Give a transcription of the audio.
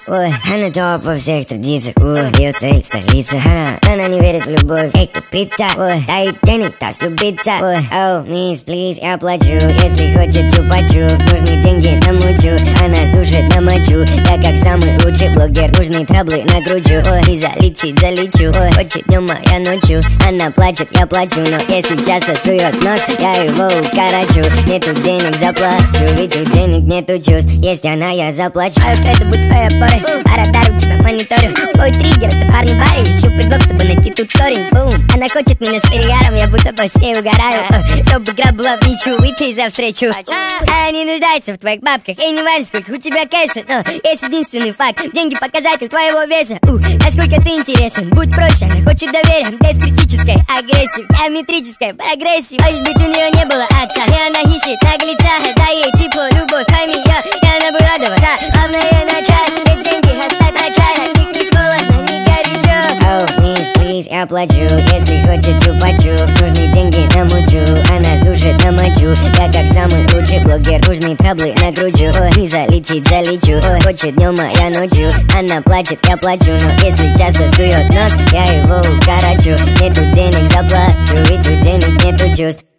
Ой, она топ во всех традициях. Ой, ее цель столица. Она не верит в любовь, эй, тупица. Ой, дай денег, даст любиться. Ой, оу, мисс, плиз, я плачу. Если хочет чупа-чуп, нужны деньги намучу. Она сушит на мочу, я как самый лучший блогер. Нужны траблы накручу. Ой, и залечу. Ой, хочет днем, а я ночью. Она плачет, я плачу. Но если часто сует нос, я его укорочу. Нету денег, заплачу, ведь у денег нету чувств. Есть она, я заплачу. А это будет твоя пора. А радар у тебя мониторю. Ой, триггер, это парни баре. Ищу предлог, чтобы найти тут корень. Бум. Она хочет меня с перегаром, я будто по ней угораю. Чтобы игра была в ничью, выпей за встречу. А не нуждается в твоих бабках. Эй, не важно, сколько у тебя кэша, но есть единственный факт. Деньги показатель твоего веса. Насколько ты интересен, будь проще. Она хочет доверия, без критической агрессии, геометрической прогрессии. Боюсь быть, у нее не было отца, и она ищет наглеца. Дай ей тепло, любовь, пойми ее, и она будет радоваться. Главное начать, без деньги оставь начать. Не холодно, не горячо. Оу, мисс, плиз, я плачу. Если хочет чупа-чуп, нужны деньги намучу. Она сушит на мочу, я как самый лучший блогер. Нужны траблы накручу. Ой, и залечу. Ой, хочет днем, а я ночью. Она плачет, я плачу. Но если часто сует нос, я его укорочу. Нету денег, заплачу, ведь у денег нету чувств.